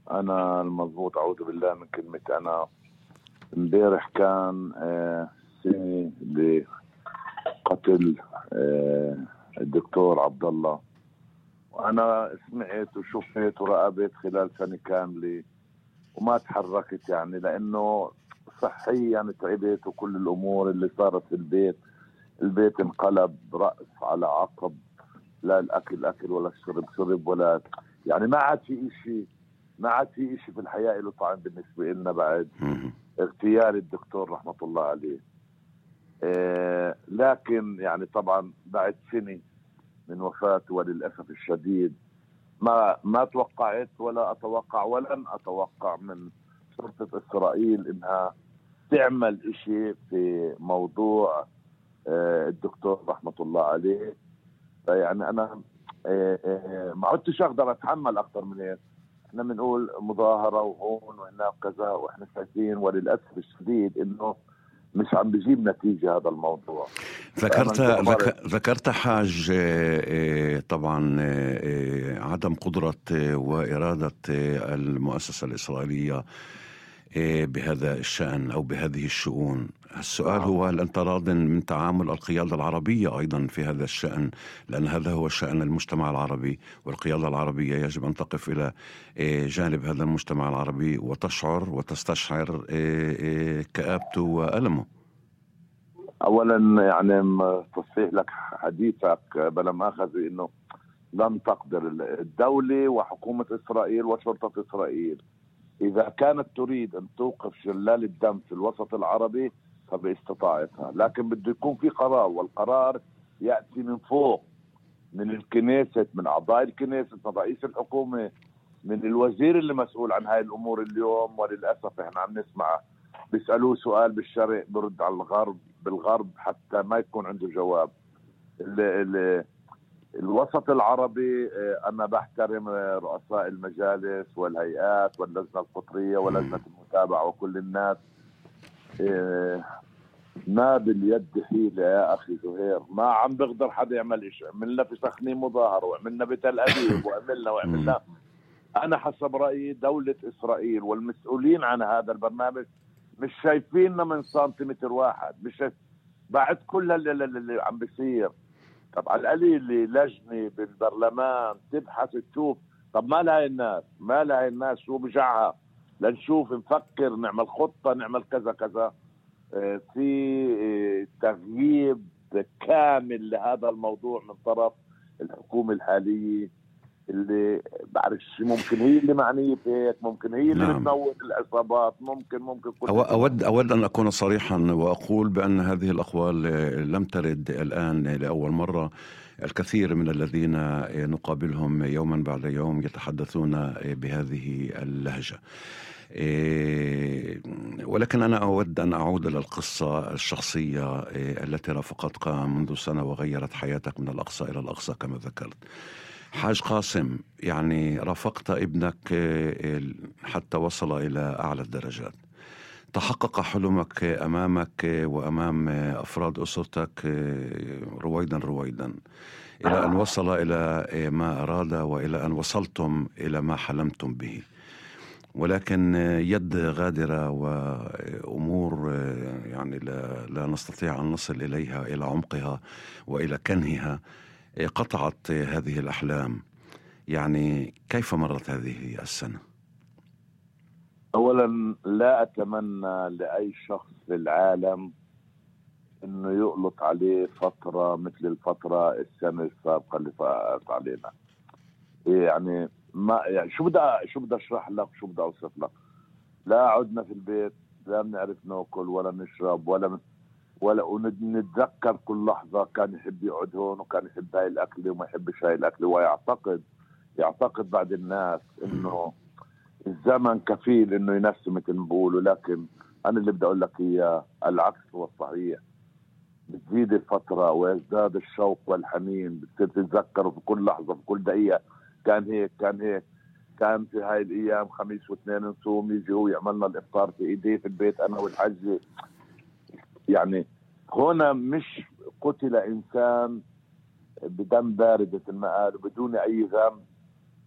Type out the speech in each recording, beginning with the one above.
أنا المضبوط، أعوذ بالله من كلمة أنا. امبارح كان سنة لقتل الدكتور عبد الله، وأنا سمعت وشفت وراقبت خلال سنة كاملة وما تحركت، يعني لأنه صحيا يعني تعبت، وكل الأمور اللي صارت في البيت انقلب رأس على عقب. لا الأكل أكل ولا الشرب شرب، ولا يعني ما عاد في إشي، ما عاد في إشي في الحياة له طعم بالنسبة لنا بعد اغتيال الدكتور رحمة الله عليه. لكن يعني طبعا بعد سنة من وفاته وللأسف الشديد ما توقعت ولا أتوقع ولن أتوقع من شرطة إسرائيل إنها تعمل إشي في موضوع الدكتور رحمة الله عليه. يعني أنا ما عدتش أقدر أتحمل أكثر من هيك. احنا بنقول مظاهرة وهون وهناك كذا، واحنا شايفين وللأسف الشديد إنه مش عم بيجيب نتيجة هذا الموضوع. ذكرت حاج طبعا عدم قدرة وإرادة المؤسسة الإسرائيلية بهذا الشأن أو بهذه الشؤون. السؤال هو هل أنت راض من تعامل القيادة العربية أيضا في هذا الشأن؟ لأن هذا هو شأن المجتمع العربي، والقيادة العربية يجب أن تقف إلى جانب هذا المجتمع العربي وتشعر وتستشعر كآبته وألمه. أولا يعني تصحيح لك حديثك بلا مؤاخذة، إنه لم تقدر الدولة وحكومة إسرائيل وشرطة إسرائيل إذا كانت تريد أن توقف شلال الدم في الوسط العربي فباستطاعتها، لكن بده يكون في قرار، والقرار يأتي من فوق، من الكنيسة، من أعضاء الكنيسة، من رئيس الحكومة، من الوزير اللي مسؤول عن هاي الأمور اليوم. وللأسف إحنا عم نسمع بيسألوه سؤال بالشرق برد على الغرب بالغرب حتى ما يكون عنده جواب. الوسط العربي أنا بحترم رؤساء المجالس والهيئات واللجنة القطرية ولجنة المتابعة وكل الناس، ما باليد حيلة يا أخي زهير. ما عم بقدر حدا يعمل إيش. عملنا في سخنين مظاهرة، وعملنا بتل أبيب، وعملنا. أنا حسب رأيي دولة إسرائيل والمسؤولين عن هذا البرنامج مش شايفيننا من سنتيمتر واحد، مش شايف بعد كل اللي عم بيصير. طب على القليل لجنة بالبرلمان تبحث تشوف، طب ما لها الناس شو بجعها لنشوف نفكر نعمل خطة نعمل كذا كذا. في تغييب كامل لهذا الموضوع من طرف الحكومة الحالية، اللي بعرفش ممكن هي اللي معنية في هيك، ممكن هي اللي بتنوّر العصابات، ممكن كل أود أن أكون صريحا وأقول بأن هذه الأقوال لم ترد الآن لأول مرة. الكثير من الذين نقابلهم يوما بعد يوم يتحدثون بهذه اللهجة، ولكن أنا أود أن أعود إلى القصة الشخصية التي رافقتك منذ سنة وغيرت حياتك من الأقصى إلى الأقصى كما ذكرت. حاج قاسم، يعني رافقت ابنك حتى وصل إلى أعلى الدرجات، تحقق حلمك أمامك وأمام أفراد أسرتك رويدا إلى أن وصل إلى ما أراد وإلى أن وصلتم إلى ما حلمتم به. ولكن يد غادرة وأمور يعني لا نستطيع أن نصل إليها إلى عمقها وإلى كنهها قطعت هذه الأحلام. يعني كيف مرت هذه السنة؟ أولا لا أتمنى لأي شخص في العالم إنه يغلط عليه فترة مثل الفترة السنة السابقة اللي فاتت علينا. يعني ما يعني شو بدي أشرح لك، شو بدي أوصف لك. لا عدنا في البيت، لا بنعرف ناكل ولا نشرب ولا ونتذكر كل لحظة كان يحب يقعد هون وكان يحب هاي الأكل وما يحبش هاي الأكل، ويعتقد بعد الناس إنه الزمن كفيل إنه ينسي مثل ما بقولوا. لكن أنا اللي بدي أقول لك إياه العكس هو الصحيح. بتزيد الفترة ويزداد الشوق والحنين، بتصير تتذكر في كل لحظة في كل دقيقة كان هيك كان في هاي الأيام خميس واثنين نصوم، يجي هو يعملنا الإفطار في إيديه في البيت أنا والحجة. يعني هنا مش قتل إنسان بدم بارد مثل ما قالوا بدون أي ذنب،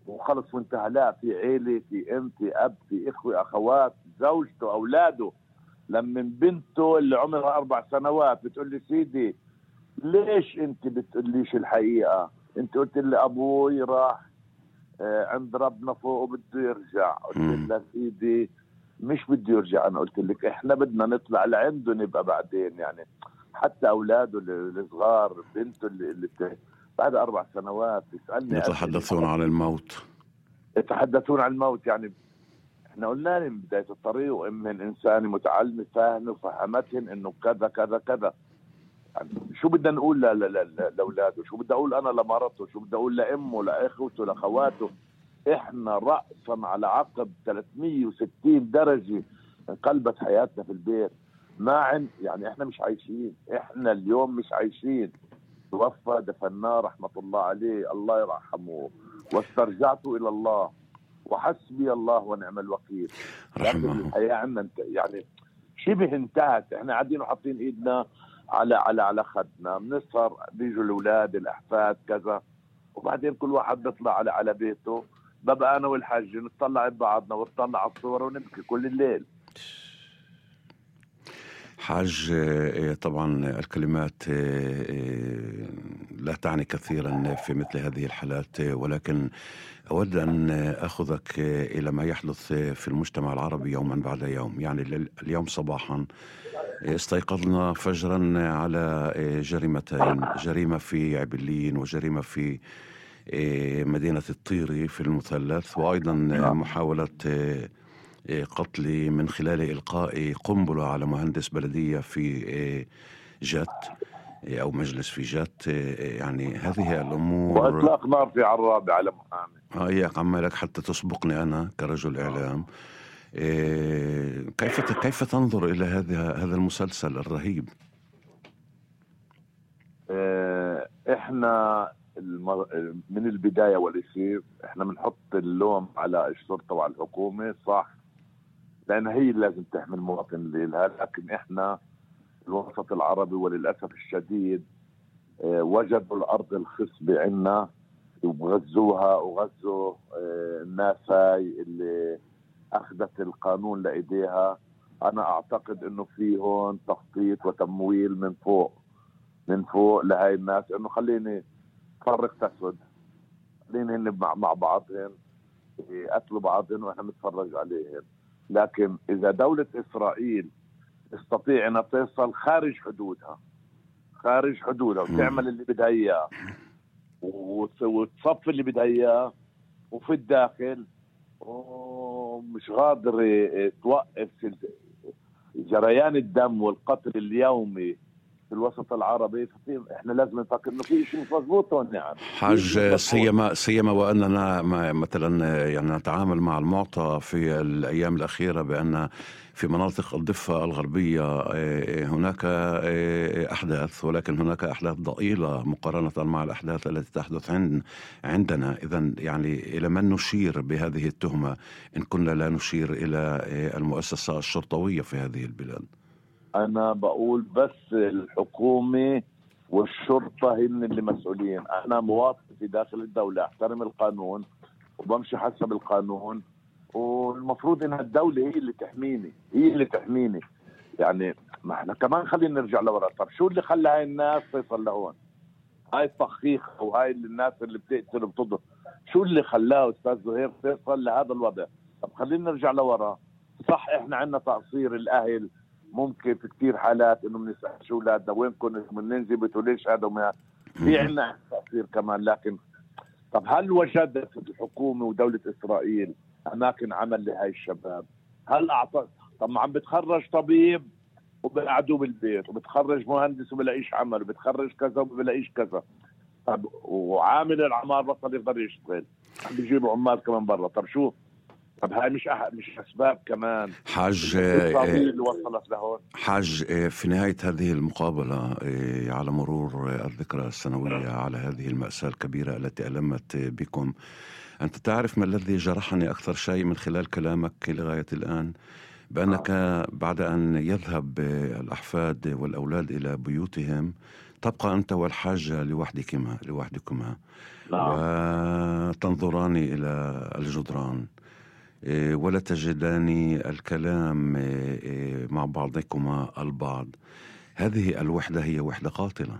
وخلص وانتهى. لا، في عيلة، في ام، في اب، في اخوة، اخوات، زوجته، اولاده. لما بنته اللي عمرها 4 سنوات بتقول لي سيدي ليش انت بتقوليش الحقيقة؟ انت قلت لي ابوي راح عند ربنا فوق وبده يرجع. قلت لها سيدي مش بده يرجع، انا قلت لك احنا بدنا نطلع لعنده نبقى بعدين. يعني حتى اولاده الصغار، بنته اللي بعد 4 سنوات تسالني يتحدثون عن الموت. يتحدثون عن الموت. يعني احنا قلنا لهم بدايه الطريق، وامهن انسانه متعلمه فاهمه وفهمتهن انه كذا كذا كذا. يعني شو بدنا نقول لاولاده؟ شو بدي اقول انا لمرته؟ شو بدي اقول لامه، لاخوته، لاخواته؟ احنا رأسا على عقب 360 درجة انقلبت حياتنا في البيت. يعني احنا مش عايشين، احنا اليوم مش عايشين. توفى دفناه رحمة الله عليه، الله يرحمه، واسترجعت الى الله وحسبي الله ونعم الوكيل. لكن الحياة عندنا يعني شبه انتهت. احنا قاعدين وحاطين ايدنا على خدنا، بنسهر، بيجوا الاولاد الاحفاد كذا، وبعدين كل واحد بيطلع على بيته. ببقى انا والحاج نطلع ببعضنا ونطلع على الصور ونبكي كل الليل. حاج، طبعا الكلمات لا تعني كثيرا في مثل هذه الحالات، ولكن أود أن أخذك إلى ما يحدث في المجتمع العربي يوما بعد يوم. يعني اليوم صباحا استيقظنا فجرا على جريمتين، جريمة في عبلين وجريمة في مدينة الطيري في المثلث، وأيضا محاولة قتل من خلال إلقاء قنبلة على مهندس بلدية في جات أو مجلس في جات. يعني هذه الأمور، وإطلاق نار في عرابة على محامي. إياك عمالك حتى تسبقني أنا كرجل إعلام. كيف تنظر إلى هذا المسلسل الرهيب؟ إحنا من البداية والأخير إحنا بنحط اللوم على الشرطة وعلى الحكومة، صح، لأن هي اللي لازم تحمي المواطن لها. لكن إحنا الوسط العربي وللأسف الشديد وجدوا الأرض الخصبة عنا وغزوها، وغزوا الناس هاي اللي أخذت القانون لإيديها. أنا أعتقد إنه في هون تخطيط وتمويل من فوق لهاي الناس، إنه خليني فرق تسود، خليني هن مع بعضهم يقتلوا بعضهم وإحنا نتفرج عليهم. لكن إذا دولة إسرائيل تستطيع أن تصل خارج حدودها وتعمل اللي بدها إياه وتصف اللي بدها إياه وفي الداخل، ومش قادر توقف جريان الدم والقتل اليومي في الوسط العربي، احنا لازم نفكر انه في شيء مش مضبوط هون. يعني حاج، سيما واننا مثلا يعني نتعامل مع المعطى في الايام الاخيره بان في مناطق الضفه الغربيه هناك احداث، ولكن هناك احداث ضئيله مقارنه مع الاحداث التي تحدث عندنا. اذا يعني الى من نشير بهذه التهمه ان كنا لا نشير الى المؤسسه الشرطويه في هذه البلاد؟ أنا بقول بس الحكومة والشرطة هن اللي مسؤولين. أنا مواطن في داخل الدولة، أحترم القانون وبمشي حسب القانون، والمفروض إن الدولة هي اللي تحميني. يعني ما احنا كمان خلينا نرجع لورا. طب شو اللي خلى هاي الناس تصل لهون؟ هاي التخيخ وهاي الناس اللي بتقتل وبتضرب، شو اللي خلاه أستاذ زهير تصل لهذا الوضع؟ طب خلينا نرجع لورا. صح، احنا عندنا تقصير الأهل، ممكن في كتير حالات انه بنسال شو اولادنا وين كنتوا منين جبتوا ليش هذا وما في عندنا تقصير كمان. لكن طب هل وجدت الحكومه ودوله اسرائيل اماكن عمل لهي الشباب؟ هل اعطت؟ طب ما عم بتخرج طبيب وبقعدوه بالبيت، وبتخرج مهندس وبلاقيش عمل، وبتخرج كذا وبلاقيش كذا. طب وعامل العمار بطل يقدر يشتغل، عم بيجيبوا عمال كمان برا. طب شو؟ طب هاي مش اسباب كمان حاج اللي وصلت لهون؟ حاج، في نهاية هذه المقابلة على مرور الذكرى السنوية على هذه المأساة الكبيرة التي ألمت بكم، أنت تعرف ما الذي جرحني أكثر شيء من خلال كلامك لغاية الآن؟ بأنك بعد أن يذهب الأحفاد والأولاد إلى بيوتهم تبقى أنت والحاجة لوحدكما نعم. وتنظران إلى الجدران، ولا تجدان الكلام مع بعضكما البعض. هذه الوحدة هي وحدة قاتلة.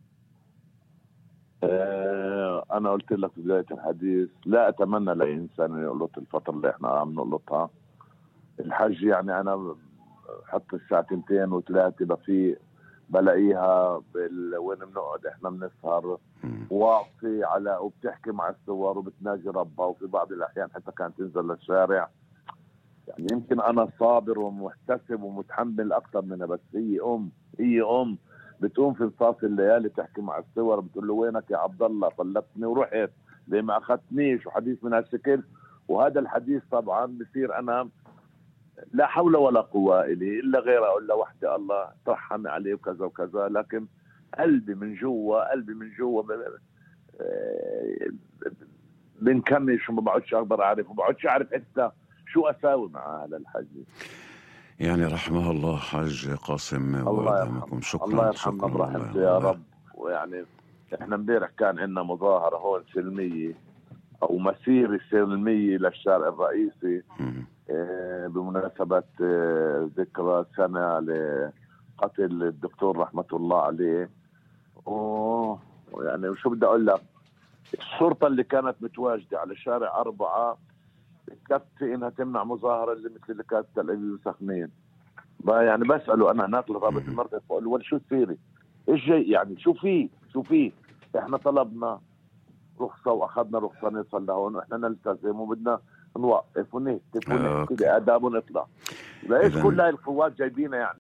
أنا قلت لك في بداية الحديث لا أتمنى لأي إنسان يقلط الفترة اللي إحنا عم نقلطها. الحج يعني أنا حط الساعة 2 و3 بفيق بلاقيها وين بنقعد إحنا بنسهر واقفة على وبتحكي مع الصور وبتناجي ربها، وفي بعض الأحيان حتى كانت تنزل للشارع. يعني يمكن أنا صابر ومحتسب ومتحمل أكثر منها، بس هي أم بتقوم في نصاص الليالي تحكي مع الصور، بتقول له وينك يا عبد الله، طلقتني ورحت ليه ما أخذتنيش، وحديث من هالشكل. وهذا الحديث طبعا بصير أنا لا حول ولا قوة إلي إلا غير أقول له وحدة الله ترحم عليه وكذا وكذا، لكن قلبي من جوا بنكمش وما بقعدش أقدر أعرف، وما بقعدش أعرف حتى شو أساوي مع هذا الحج. يعني رحمه الله حاج قاسم الله وأدامكم. يرحمه، شكرا الله يرحمنا شكرا برحمته يا رب. ويعني احنا امبارح كان عندنا مظاهرة هون سلمية او مسيرة سلمية للشارع الرئيسي بمناسبة ذكرى سنة لقتل الدكتور رحمة الله عليه. يعني شو بدي اقول لك، الشرطة اللي كانت متواجدة على شارع 4 كفي انها تمنع مظاهرة اللي مثل اللي كانت تل ابيب وسخنين. يعني بسأله انا هناك لضابط المركز بقول له شو تصيري ايش جاي، يعني شو في احنا طلبنا رخصة واخذنا رخصة نوصل لهون واحنا نلتزم وبدنا نوقف ونهتف ونحكي بآداب ونطلع. ليش كل هاي القوات جايبينا يعني